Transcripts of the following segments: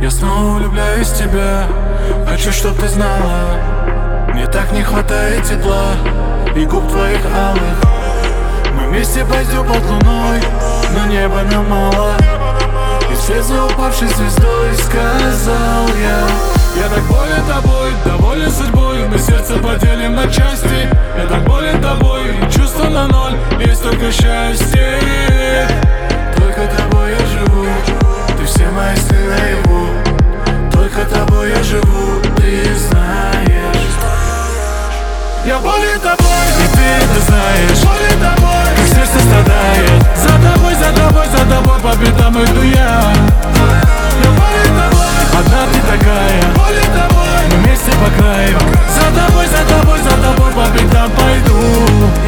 Я снова влюбляюсь в тебя. Хочу, чтоб ты знала, мне так не хватает тепла и губ твоих алых. Мы вместе пойдем под луной, но неба нам мало. И вслед за упавшей звездой сказал я так болен тобой, доволен судьбой. Мы сердце поделим на части. Я так болен тобой, чувства на ноль, есть только счастье. Только тобой я живу, ты все мои сны наяву. Только тобой я живу, ты знаешь. Я болен тобой, и ты это знаешь. Болен тобой, как сердце страдает. За тобой по пятам иду я. Я болен тобой, одна ты такая. Болен тобой, мы вместе по краю. За тобой по пятам пойду.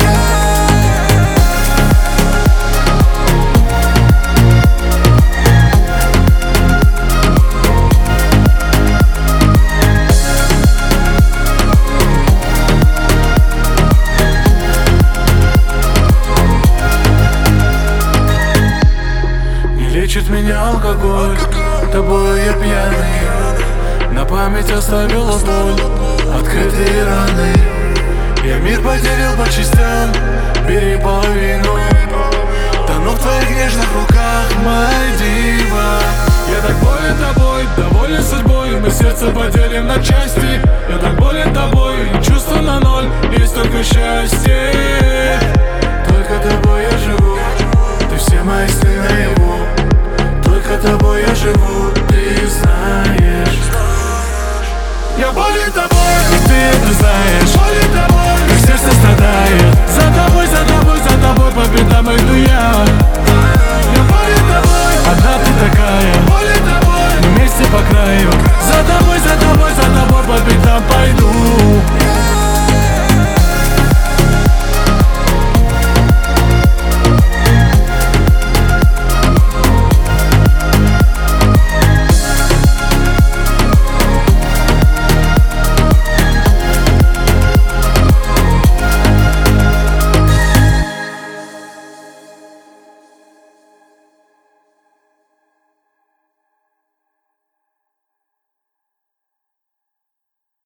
Лечит меня алкоголь, тобой я пьяный. На память оставила боль, открытые раны. Я мир поделил по частям, бери половину. Тону в твоих нежных руках, моя дива. Я так болен тобой, доволен судьбой. Мы сердце поделим на части. Я так болен тобой, чувства на ноль, есть только счастье. Только тобой я живу, ты все мои сны наяву. Только тобой я живу, ты знаешь. Я болен тобой, и ты это знаешь. Болен тобой, как сердце страдает.